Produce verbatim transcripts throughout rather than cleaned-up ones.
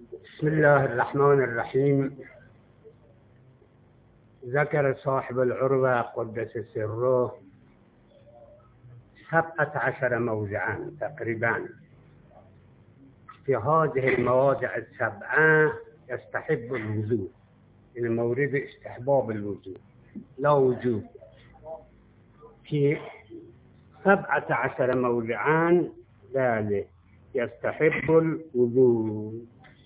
بسم الله الرحمن الرحيم. ذكر صاحب العروة قدس سره سبعة عشر موضعا تقريبا. في هذه المواضع السبعة يستحب الوضوء، المورد استحباب الوضوء لا وجوب. في سبعة عشر موضعا ذلك يستحب الوضوء،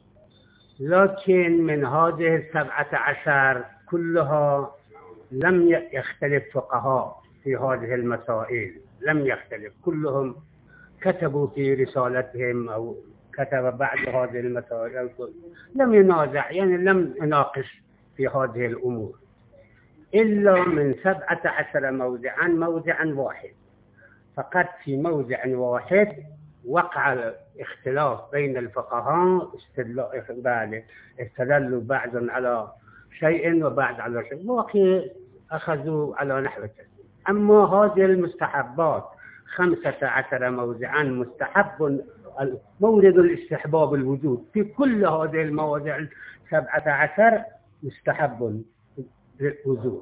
لكن من هذه السبعة عشر كلها لم يختلف فقهاء في هذه المسائل، لم يختلف، كلهم كتبوا في رسالتهم أو كتب بعد هذه المسائل، لم ينازع، يعني لم يناقش في هذه الأمور، إلا من سبعة عشر موضعا موضعا واحد فقط. في موضع واحد وقع الاختلاف بين الفقهاء، استدلوا بعض على شيء وبعض على شيء، باقي أخذوا على نحو التسليم. أما هذه المستحبات خمسة عشر موضعا مستحب، مورد الاستحباب الوجود في كل هذه المواضع سبعة عشر مستحب الوجود،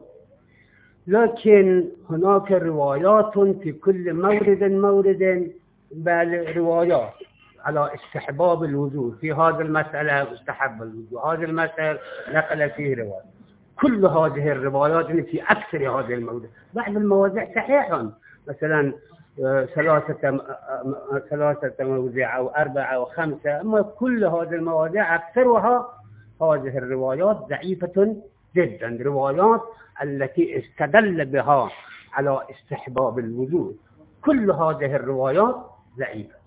لكن هناك روايات في كل مورد مورد بل روايات على استحباب الوجود. في هذه المسألة مستحب الوجود، هذه المسألة نقل فيه رواية. كل هذه الروايات في أكثر هذه المواضع، بعض المواضع صحيحة، مثلا ثلاثة ثلاثة مواضع أو أربعة أو خمسة، أما كل هذه المواضع أكثرها هذه الروايات ضعيفة جدا، روايات التي استدل بها على استحباب الوجود، كل هذه الروايات ضعيفة.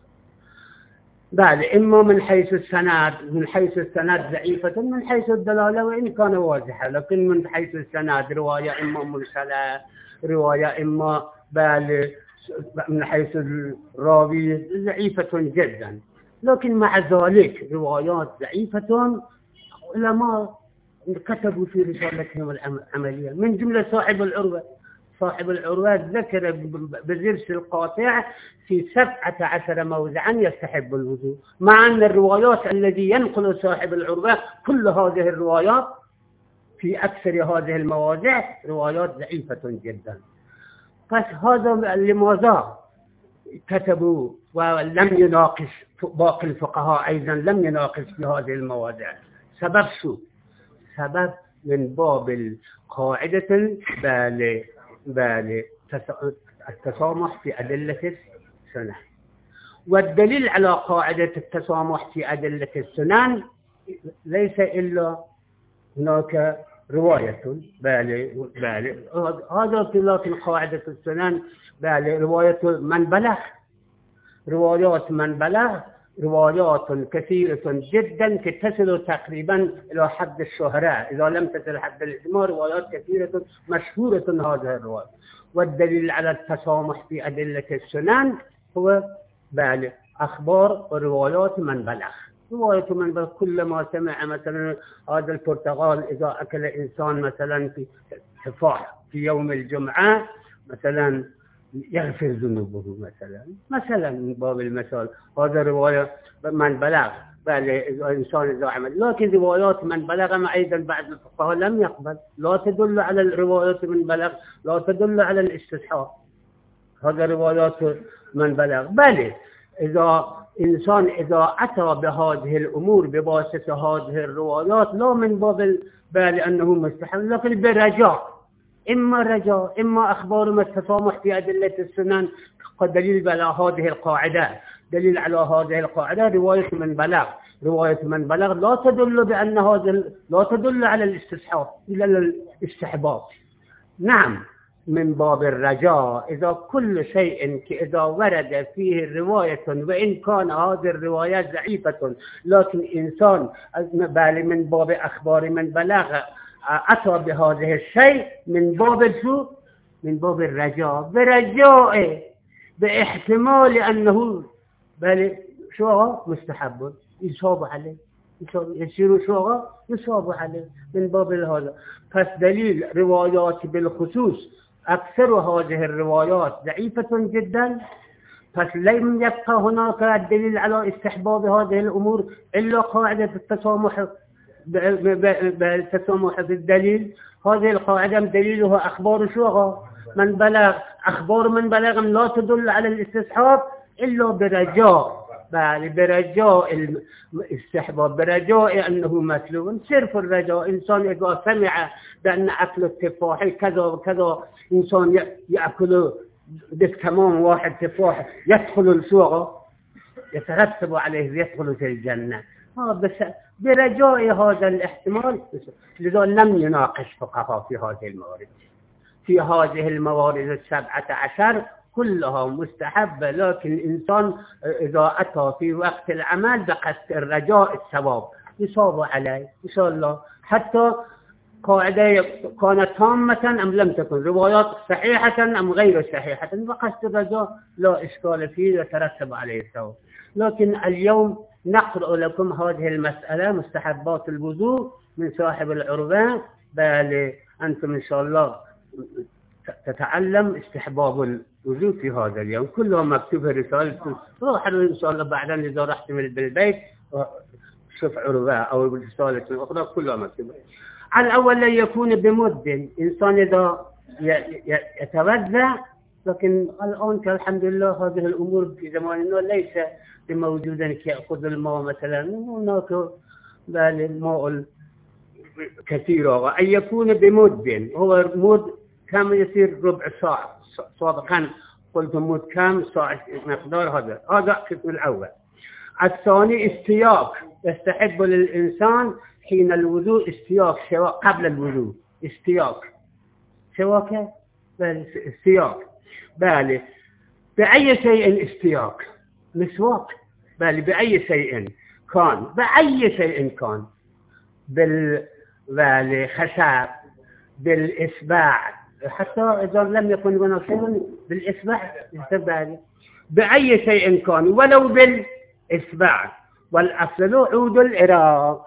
بعد إما من حيث السند، من حيث السند ضعيفة، من حيث الدلالة وإن كان واضحة، لكن من حيث السند رواية إما مرسلة، رواية إما بل من حيث الراوي ضعيفة جدا. لكن مع ذلك روايات ضعيفة علماء كتبوا في رسالتهم العملية، من جملة صاحب العروة. صاحب العروة ذكر بزرس القاطع في سبعة عشر موضعا يستحب الوضوء، مع أن الروايات الذي ينقل صاحب العروة كل هذه الروايات في أكثر هذه المواضع روايات ضعيفة جدا. بس هذا لماذا كتبوا ولم يناقش باقي الفقهاء أيضا لم يناقش في هذه المواضع؟ سبب شو؟ سبب من باب القاعدة بال بال التسامح في أدلة السنن، والدليل على قاعدة التسامح في أدلة السنن ليس إلا هناك رواية بال بال هذا لكن قاعدة السنن بال رواية من بلغ، روايات من بلغ روايات كثيرة جدا تصل تقريبا إلى حد الشهرة، إذا لم تصل حد الإجماع، روايات كثيرة مشهورة هذه الروايات. والدليل على التسامح في أدلة السنن هو بل أخبار وروايات من بلغ. رواية من بلغ كلما سمع مثلا هذا البرتقال إذا أكل إنسان مثلا في تفاح في يوم الجمعة مثلا يغفر ذنوبه مثلا مثلا من باب المثال، هذا رواية من بلغ بل الإنسان إذا عمل. لكن روايات من بلغ ما أيضا بعض الفقهاء لم يقبل، لا تدل على الروايات من بلغ، لا تدل على الاستصحاب، هذا روايات من بلغ. بل إذا إنسان إذا أتى بهذه الأمور بواسطة هذه الروايات لا من باب بل أنه مستحب، لكن برجاء، إما رجاء إما أخبار ما التسامح في أدلة السنن دليل على هذه القاعدة، دليل على هذه القاعدة رواية من بلغ، رواية من بلغ لا تدل بأن هذا لا تدل على الاستصحاب إلا الاستحباب. نعم من باب الرجاء، إذا كل شيء إذا ورد فيه رواية وإن كان هذه الروايات ضعيفة، لكن إنسان بل من باب أخبار من بلغ أتى بهذه الشيء من باب شو؟ من باب الرجاء، برجاء باحتمال أنه بل شو مستحب يصاب عليه، يصير شو يصاب عليه من باب هذا. بس دليل روايات بالخصوص أكثر هذه الروايات ضعيفة جدا، بس لم يبقى هناك دليل على استحباب هذه الأمور إلا قاعدة التسامح بالتسامح بالدليل. هذه القاعدة دليلها أخبار شغى من بلغ أخبار من بلغ لا تدل على الاستصحاب إلا برجاء بل برجاء الاستحباب، برجاء أنه مطلوب. صرف الرجاء. إنسان إذا سمع بأن أكل التفاح كذا وكذا، إنسان يأكل بالتمام واحد تفاح يدخل السوق يترتب عليه يدخل في الجنة، بس برجاء هذا الاحتمال. لذا لم يناقش فقهاء في هذه الموارد. في هذه الموارد السبعة عشر كلها مستحبة، لكن الإنسان إذا أتى في وقت العمل بقصد الرجاء الثواب يصاب عليه إن شاء الله. حتى قاعدة كانت تامة أم لم تكن، روايات صحيحة أم غير صحيحة، بقصد الرجاء لا إشكال فيه يترتب عليه الثواب. لكن اليوم نقرأ لكم هذه المسألة مستحبات الوضوء من صاحب العربان، بل أنتم إن شاء الله تتعلم استحباب الوضوء في هذا اليوم. كله مكتوب رسالة، روح إن شاء الله بعدين إذا رحت من بالبيت شوف عربان أو رسالة أخرى كلها مكتوبة. على الأول لا يكون بمد، إنسان إذا يتوضأ، لكن الآن الحمد لله هذه الأمور في زماننا ليس موجودا كيأخذ الماء مثلا، هناك الماء كثيرة. أن يكون بمد، هو مد كم يصير ربع ساعة سابقا قلت مد كم ساعة مقدار. هذا هذا القسم الأول. الثاني استياق، يستحب للإنسان حين الوضوء استياق سواء قبل الوضوء استياق سواء استياق بالي بأي شيء استياق مسواق بالي بأي شيء كان بأي شيء كان بالخشب بالإصبع، حتى إذا لم يكن هناك شيء بالإصبع بالي بأي شيء كان ولو بالإصبع. والأصل عود العراق،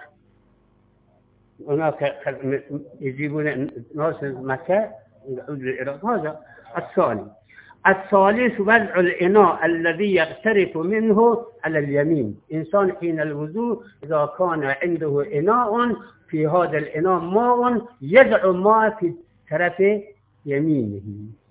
هناك يجيبون ناس مكة عود العراق. هذا الثاني. الثالث وضع الإناء الذي يغترف منه على اليمين. إنسان حين الوضوء إذا كان عنده إناء في هذا الإناء ماء يضع ماء في طرف يمينه.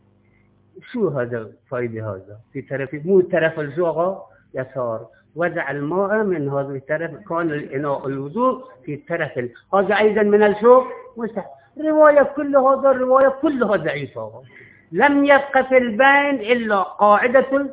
شو هذا فايدة؟ هذا في طرف مو طرف الزوغة يسار، وضع الماء من هذا الطرف، كان الإناء الوضوء في الطرف ال... هذا أيضا من الشوق مستحب. رواية كل هذا الرواية كلها ضعيفة، لم يبقى في البين إلا قاعدة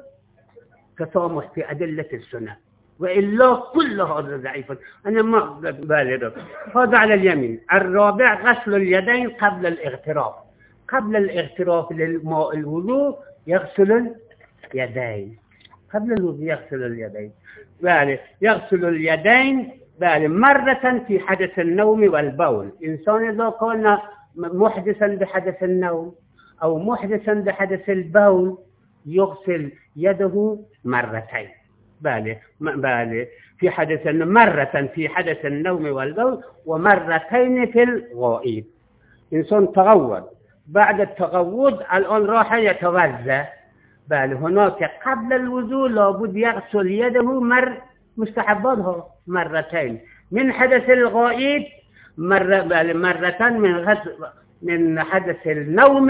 التسامح في أدلة السنة، وإلا كل هذا ضعيف. أنا ما بالغ. هذا على اليمين. الرابع غسل اليدين قبل الاغتراف. قبل الاغتراف للماء الوضوء يغسل اليدين، قبل الوضوء يغسل اليدين بالي يغسل اليدين بالي مرة في حدث النوم والبول. إنسان إذا كان محدثا بحدث النوم أو محدثا بحدث البول يغسل يده مرتين بالي بالي في حدث مرة في حدث النوم والبول ومرتين في الغائب. إنسان تغوض، بعد التغوض الآن راح يتوضأ بالي هناك قبل الوضوء لابد يغسل يده مر مستحباتها مرتين من حدث الغائب مرة بالي مرة من غسل من حدث النوم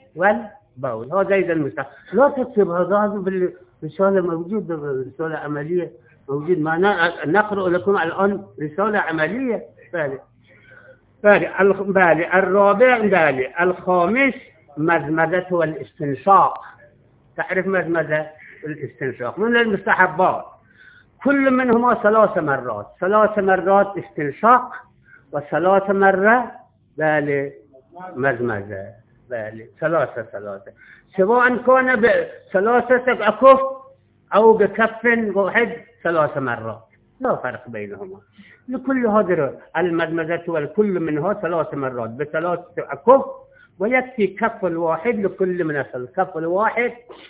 والبول. هذا أيضا مستحب. لا تكتب هذا بالرسالة موجود، رسالة عملية موجود معنا، نقرأ لكم الآن رسالة عملية بالي بالي بالي الرابع بالي الخامس مزمزة والاستنشاق. تعرف مزمزة الاستنشاق من المستحبات، كل منهما ثلاث مرات، ثلاث مرات استنشاق وثلاث مرة بالي مزمزة بالي ثلاثة ثلاثة، سواء كان بثلاثة أكف أو بكف واحد ثلاث مرات لا فرق بينهما. لكل هذا المزمزة والكل منها ثلاث مرات بثلاثة أكف، ويكفي كف الواحد لكل من الكف الواحد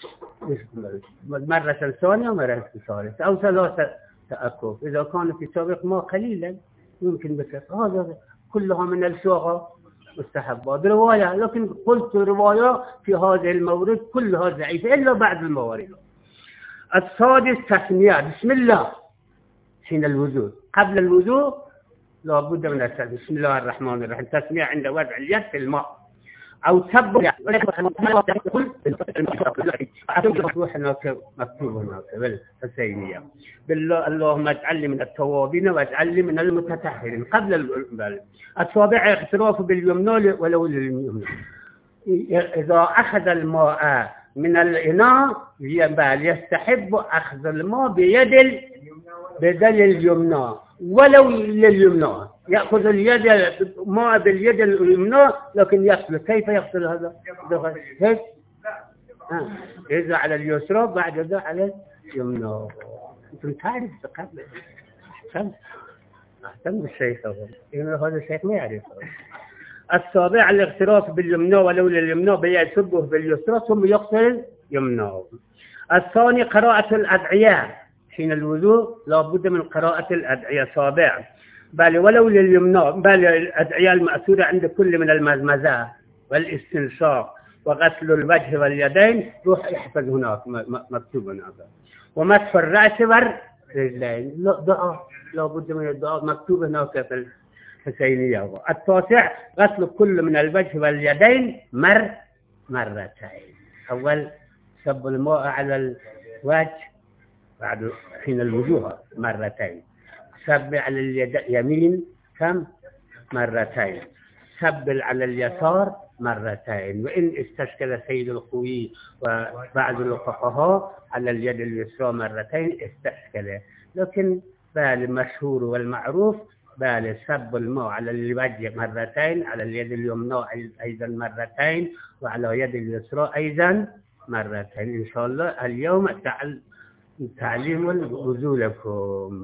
مرة ثانية ومرة ثالثة أو ثلاثة أكف إذا كان في سابق ما قليلا يمكن بكف. هذا كلها من الشغل مستحبات رواية، لكن قلت رواية في هذه المورد كلها ضعيفة إلا بعض الموارد. السادس تسمية بسم الله حين الوضوء. قبل الوضوء لابد من التسمية بسم الله الرحمن الرحيم، تسمية عند وضع اليد في الماء أو سب مفتوح هناك مكتوب هناك بالحسينية اللهم اجعلني من التوابين واجعلني من المتطهرين قبل البال. السابع اعتراف باليمنى ولو لليمنى. إذا أخذ الماء من الإناء يستحب أخذ الماء بيد بدل اليمنى ولو لليمنى، يأخذ اليد ماء باليد اليمنى لكن يغسل. كيف يغسل هذا؟ هيك آه. إذا على اليسرى بعد ذا على اليمنى. أنتم تعرف قبل أحسن أحسن بالشيخ هذا الشيخ ما يعرف. السابع الاغتراف باليمنى ولو لليمنى بيصبه باليسرى ثم يغسل يمنى. الثاني قراءة الأدعية حين الوضوء، لا بد من قراءة الأدعية. سابع بل ولو لليمنى بل الأدعية المأثورة عند كل من المزمزة والاستنشاق وغسل الوجه واليدين، روح يحفظ هناك مكتوب هناك. ومسح الرأس والرجلين، دعاء لا بد من الدعاء مكتوب هناك في الحسينية. التاسع غسل كل من الوجه واليدين مر مرتين. أول صب الماء على الوجه بعد حين الوضوء مرتين، سب على اليد اليمين كم مرتين، سب على اليسار مرتين. وإن استشكل سيد الخوي وبعض الفقهاء على اليد اليسرى مرتين استشكل، لكن بالمشهور والمعروف بال سب الماء على الوجه مرتين، على اليد اليمنى أيضا مرتين، وعلى يد اليسرى أيضا مرتين. إن شاء الله اليوم تعال تعليم الوضوء لكم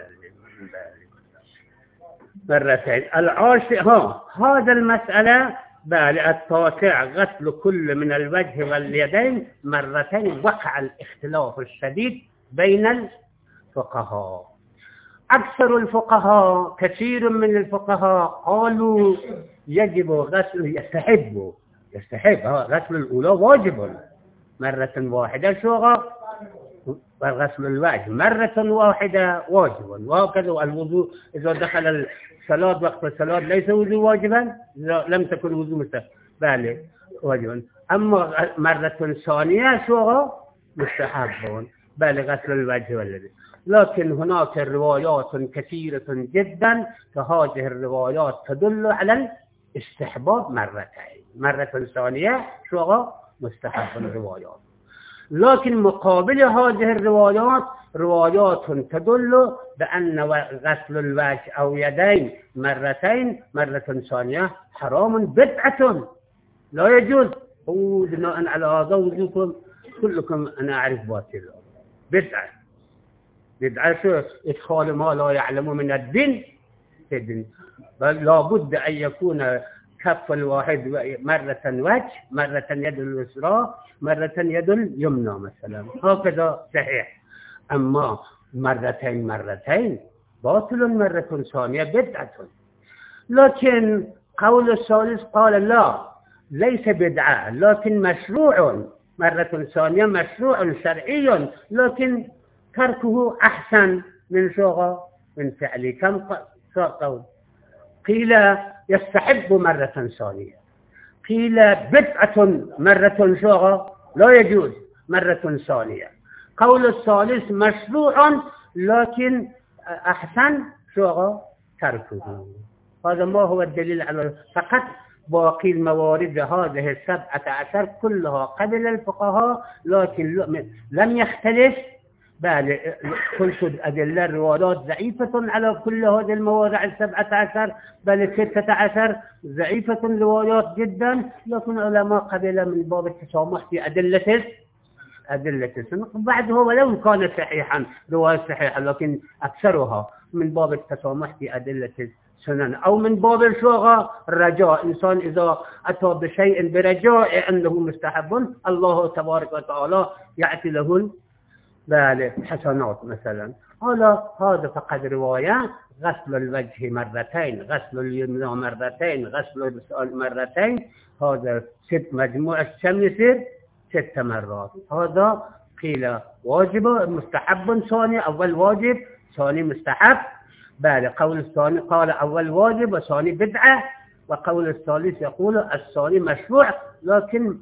مرتين. العاشر ها هذا المسألة بال التاسع غسل كل من الوجه واليدين مرتين. وقع الاختلاف الشديد بين الفقهاء. أكثر الفقهاء كثير من الفقهاء قالوا يجب غسل يستحب يستحب غسل الأولى واجب مرة واحدة شغل، وغسل الوجه مرة واحدة واجب، وهكذا الوضوء إذا دخل الصلاة وقت الصلاة ليس وضوء واجبا إذا لم تكن وضوء مستقبل واجبا. أما مرة ثانية شغل مستحب بل غسل الوجه واليدين. لكن هناك روايات كثيرة جدا فهذه الروايات تدل على الاستحباب مرتين، مرة ثانية شغل مستحب الروايات. لكن مقابل هذه الروايات روايات تدل بأن غسل الوجه أو يدين مرتين مرة ثانية حرام بدعة لا يجوز. بناء على هذا وجودكم كلكم أنا أعرف باطل بدعة. بدعة شو؟ إدخال ما لا يعلم من الدين في الدين. بل لا بد أن يكون كف الواحد مرة وجه مرة يد اليسرى مرة يد اليمنى مثلا، هكذا صحيح. أما مرتين مرتين باطل مرة ثانية بدعة. لكن قول الثالث قال لا ليس بدعة لكن مشروع مرة ثانية، مشروع شرعي لكن تركه أحسن من شغل من فعله. كم قول؟ قيل يستحب مرة ثانية، قيل بدعة مرة شغل لا يجوز مرة ثانية. قول الثالث مشروع لكن أحسن شغل تركه. هذا ما هو الدليل على فقط باقي الموارد هذه السبعة عشر كلها قبل الفقهاء لكن لم يختلف. بل قلت الأدلة الروايات ضعيفة على كل هذه المواضع السبعة عشر بل ستة عشر ضعيفة الروايات جدا، لكن علماء قبل من باب التسامح في أدلة أدلة السنة بعدها ولو كان صحيحا رواية صحيحة لكن أكثرها من باب التسامح في أدلة السنن أو من باب الشغى الرجاء. إنسان إذا أتى بشيء برجاء أنه مستحب الله تبارك وتعالى يأتي له بالحسنات مثلا. هذا هذا فقط رواية. غسل الوجه مرتين، غسل اليمنى مرتين، غسل الرأس مرتين، هذا ست مجموع كم يصير؟ ست مرات. هذا قيل واجب مستحب ثاني، أول واجب ثاني مستحب. بعد قول الثاني قال أول واجب وثاني بدعة، وقول الثالث يقول الثاني مشروع لكن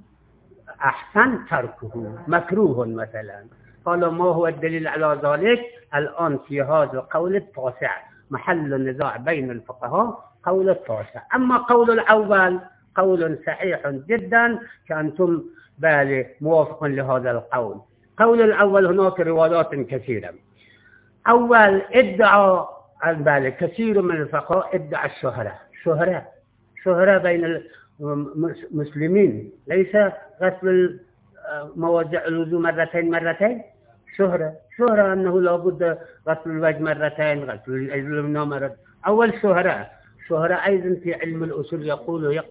أحسن تركه مكروه مثلا. قال ما هو الدليل على ذلك؟ الآن في هذا القول التاسع محل النزاع بين الفقهاء، قول التاسع. أما قول الأول قول صحيح جدا كأنتم بالي موافق لهذا القول. قول الأول هناك روايات كثيرة. أول ادعى بالي كثير من الفقهاء ادعى الشهرة، شهرة شهرة بين المسلمين، ليس غسل مواضع الوضوء مرتين مرتين، شهرة شهرة أنه لابد غسل الوجه مرتين، غسل اليمنى مرتين. أول شهرة شهرة أيضا في علم الأصول يقول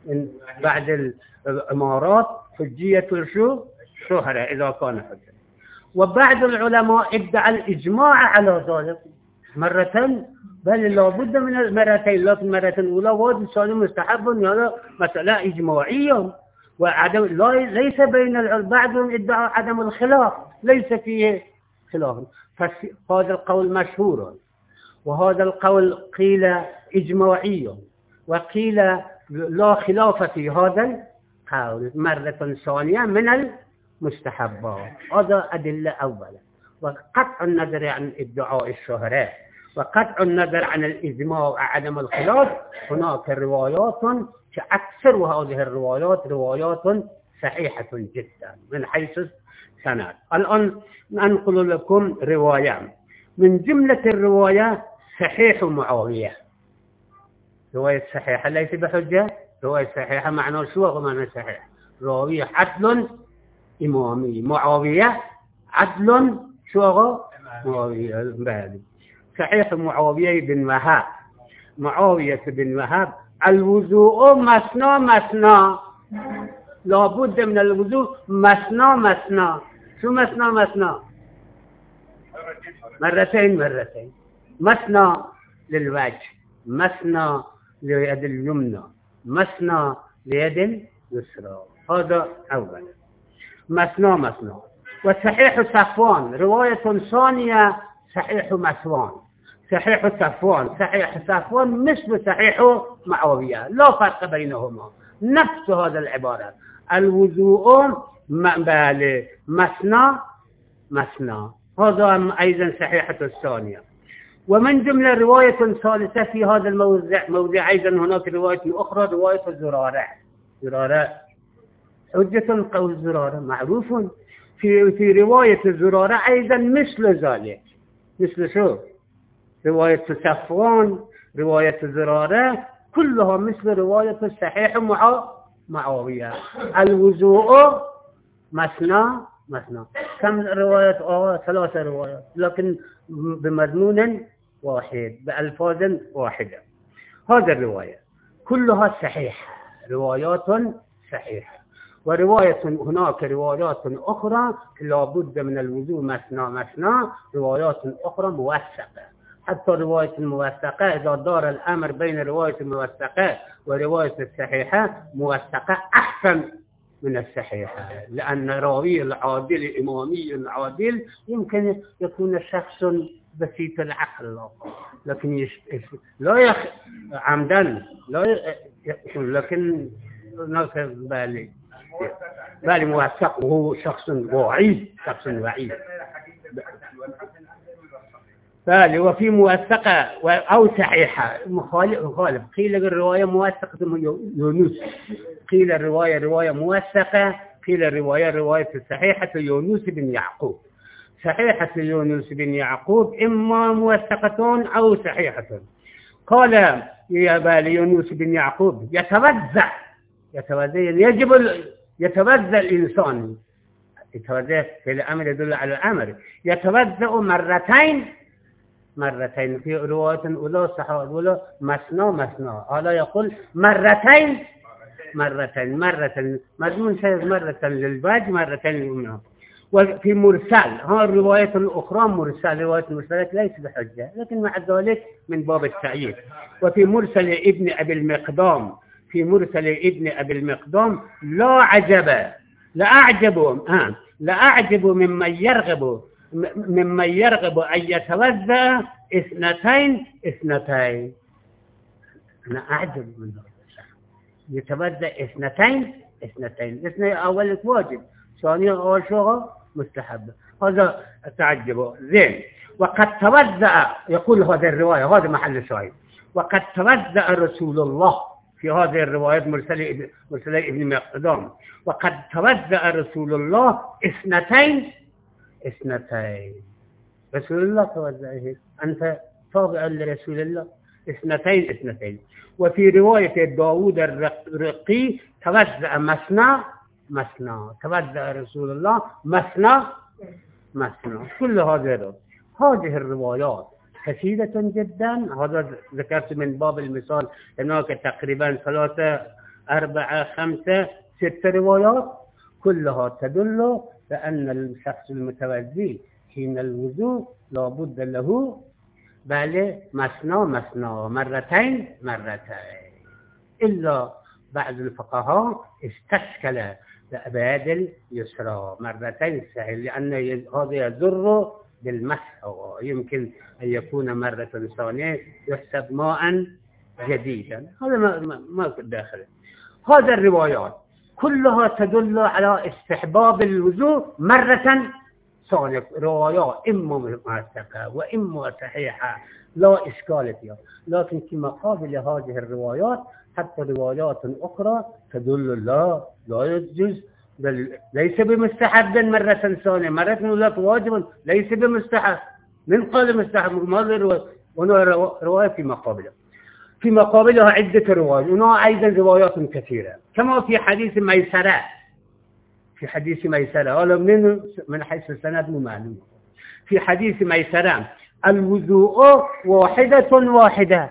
بعد الإمارات حجية الشو شهرة إذا كان حجة. وبعض العلماء ادعى الإجماع على ذلك مرتين، بل لابد من المرتين، لكن مرتين الأولى واجب ثاني مستحب، هذا مسألة إجماعية وعدم لا ليس بين بعضهم ادعى عدم الخلاف، ليس فيه خلاف. فهذا القول مشهور، وهذا القول قيل إجماعي، وقيل لا خلاف في هذا القول مرة ثانية من المستحبات. هذا أدلة أولا. وقطع النظر عن ادعاء الشهرة وقطع النظر عن الإجماع وعدم الخلاف، هناك روايات كأكثر هذه الروايات روايات صحيحة جدا من حيث السند. الآن ننقل لكم رواية من جملة الرواية صحيح معاوية. رواية صحيحة ليس بحجة، رواية صحيحة معنى شو هو معنى صحيح؟ راوية عدل إمامي، معاوية عدل شو هو؟ معاوية بالي. صحيح معاوية بن وهب، معاوية بن وهب الوضوء مثنى مثنى، لابد من الوضوء مثنى مثنى. شو مثنى مثنى؟ مرتين مرتين. مثنى للوجه، مثنى ليد اليمنى، مثنى ليد اليسرى. هذا أولا مثنى مثنى. وصحيح صفوان رواية ثانية صحيح مثوان، صحيح صفوان صحيح صفوان مثل صحيح معاوية، لا فرق بينهما، نفس هذا العبارة الوضوء بالي مثنى مثنى. هذا أيضا صحيحة الثانية. ومن جملة رواية ثالثة في هذا الموضع موضع أيضا هناك رواية أخرى رواية الزرارة. زرارة حجة قول زرارة معروف. في في رواية الزرارة أيضا مثل ذلك، مثل شو؟ رواية صفوان رواية زرارة كلها مثل رواية الصحيح مع معاوية. الوضوء مثنى مثنى. كم رواية؟ آه ثلاثة روايات لكن بمضمون واحد بألفاظ واحدة. هذا الرواية كلها صحيحة، روايات صحيحة. ورواية هناك روايات أخرى لابد من الوضوء مثنى مثنى، روايات أخرى موثقة. حتى رواية الموثقة إذا دار الأمر بين رواية الموثقة ورواية الصحيحة، موثقة أحسن من الصحيحة، لأن راوي العادل إمامي العادل يمكن يكون شخص بسيط العقل، لكن يش... لا يخ... عمدا لا ي... لكن هناك بالي بالي موثق وهو شخص واعي، شخص واعي بالي. وفي موثقة أو صحيحة مخالف مخالف. قيل الرواية موثقة يونس، قيل الرواية رواية موثقة، قيل الرواية رواية صحيحة يونس بن يعقوب. صحيحة يونس بن يعقوب إما موثقة أو صحيحة. قال يا بالي يونس بن يعقوب يتوزع يتوزع يجب يتوزع الإنسان، يتوزع في الأمر يدل على الأمر، يتوزع مرتين مرتين. في رواية أولى صحيحة أولى مثنى مثنى، هذا يقول مرتين مرتين مرة مضمون شيء مرة للوجه مرتين لليمنى. وفي مرسل ها الرواية الأخرى مرسل، رواية المرسلات ليس بحجة لكن مع ذلك من باب التعيين. وفي مرسل ابن أبي المقدام، في مرسل ابن أبي المقدام لا عجب لا أعجبهم آه لأعجب ممن يرغب ممن يرغب أن يتوضأ اثنتين اثنتين. أنا أعجب من هذا يتوضأ اثنتين اثنتين. اثنين أول واجب، ثانيا أول شغل مستحب. هذا تعجبه زين. وقد توضأ، يقول هذه الرواية، هذا محل الشاهد، وقد توضأ رسول الله في هذه الرواية مرسلة مرسلة ابن مقدام، وقد توضأ رسول الله اثنتين اثنتين. رسول الله توضأ، أنت تابع لرسول الله اثنتين اثنتين. وفي رواية داود الرقي توضأ مثنى مثنى، توضأ رسول الله مثنى مثنى. كل هذه هذه الروايات كثيرة جدا. هذا ذكرت من باب المثال، هناك تقريبا ثلاثة أربعة خمسة ست روايات كلها تدل بأن الشخص المتوضي حين الوضوء لا بد له بل مثنى مثنى، مرتين مرتين. إلا بعض الفقهاء استشكل بأبعاد اليسرى مرتين سهل، لأن هذا يضر بالمسح، يمكن أن يكون مرة ثانية يحسب ماء جديدا. هذا ما ما داخل. هذه الروايات كلها تدل على استحباب الوضوء مرة ثانية. روايات إما موثقة وإما صحيحة لا إشكال فيها، لكن في مقابل هذه الروايات حتى روايات أخرى تدل لا لا يجوز، بل ليس بمستحب مرة ثانية، مرة أولى واجب ليس بمستحب. من قال مستحب؟ ماذا رواية؟ هنا رواية في مقابلها في مقابلها عدة روايات، هنا أيضا روايات كثيرة، كما في حديث ميسرة. في حديث ميسرة هذا من من حيث السند مو معلوم. في حديث ميسرة الوضوء واحدة واحدة،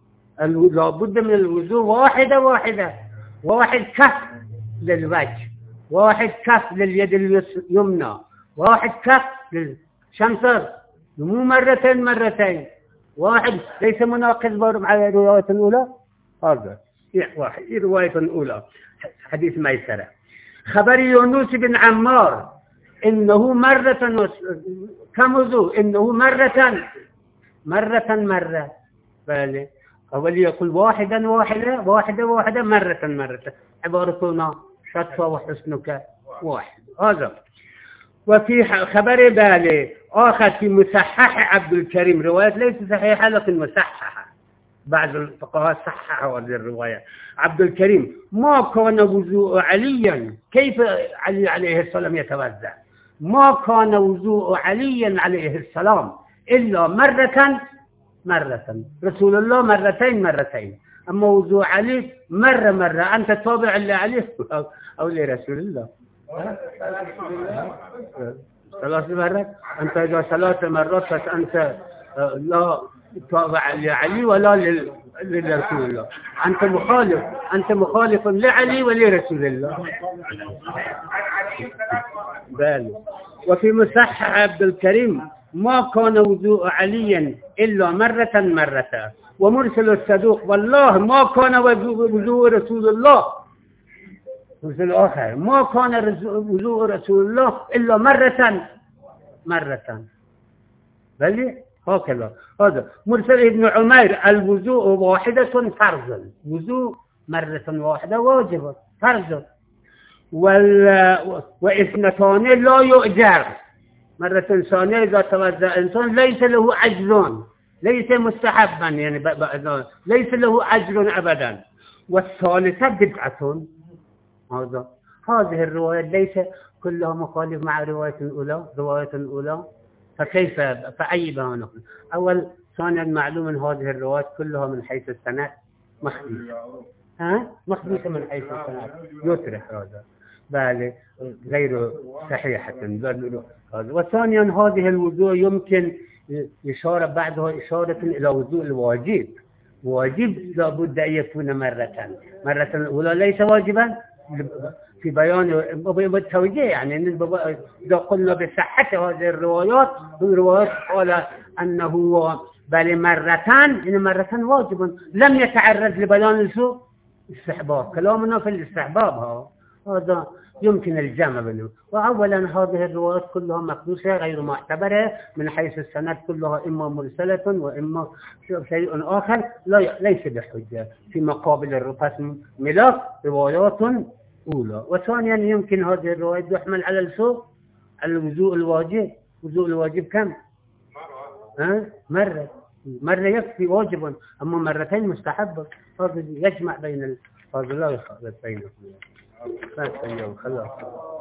لا بد من الوضوء واحدة واحدة، واحد كف للوجه، واحد كف لليد اليمنى، واحد كف للشمسر، مو مرتين مرتين، واحد ليس مناقض مع الرواية الأولى. هذا واحد رواية الأولى حديث ميسرة. خبر يونس بن عمار إنه مرة كمذو إنه مرة مرة مرة، بله أول يقول واحدا واحدة واحدة واحدة مرة مرة، عبارتنا شطفة وحسنك واحد. هذا. وفي خبر باله آخر في مصحح عبد الكريم، رواية ليس صحيحة لكن مصححة، بعض الفقهاء صححوا هذه الرواية. عبد الكريم ما كان وضوء عليا، كيف علي عليه السلام يتوضأ؟ ما كان وضوء علي عليه السلام إلا مرة مرة، رسول الله مرتين مرتين، أما وضوء علي مرة مرة. أنت تابع اللي عليه أو لرسول الله ثلاث مرات؟ أنت إذا ثلاث مرات فأنت لا تابع لعلي ولا لرسول الله، أنت مخالف، أنت مخالف لعلي ولرسول الله. بالي. وفي مصحح عبد الكريم ما كان وضوء عليا إلا مرة مرة. ومرسل الصدوق والله ما كان وضوء رسول الله، مرسل آخر ما كان وضوء رسول الله إلا مرة مرة. بلي هكذا. هذا مرسل ابن عمير الوضوء واحدة فرض، وضوء مرة واحدة واجب فرض، وال... واثنتان لا يؤجر، مرة ثانية إذا توضأ إنسان ليس له أجر، ليس مستحبا يعني ب... ب... ليس له أجر أبدا. والثالثة بدعة. هذا هذه الرواية ليس كلها مخالف مع رواية الأولى، رواية الأولى فكيف فأيبها نقل؟ أول ثانيا معلوم من هذه الروايات كلها من حيث السند مخدوشة، ها مخدوشة من حيث السند، يطرح هذا بل غير صحيحة. وثانيا هذه الوضوء يمكن إشارة بعدها إشارة إلى وضوء الواجب، واجب لابد أن يكون مرة مرة الأولى ليس واجبا في بيان بالتوجيه، يعني إذا قلنا بصحة هذه الروايات، الروايات قال أنه بل مرتان إن مرة واجب، لم يتعرض لبيان السوء استحباب. كلامنا في الاستحباب ها هذا يمكن الجمع بينهم. وأولا هذه الروايات كلها مقدوسة غير معتبرة من حيث السند، كلها إما مرسلة وإما شيء آخر لا ليس بحجة في مقابل الرقم ملاك روايات أولى. وثانيا يمكن هذه الروايات تحمل على السوق، على الوضوء الواجب. وضوء الواجب كم؟ ها؟ مرة مرة يكفي واجبا، أما مرتين مستحبة. هذا يجمع بين هذا لا يخالف بينهم. بس اليوم خلاص.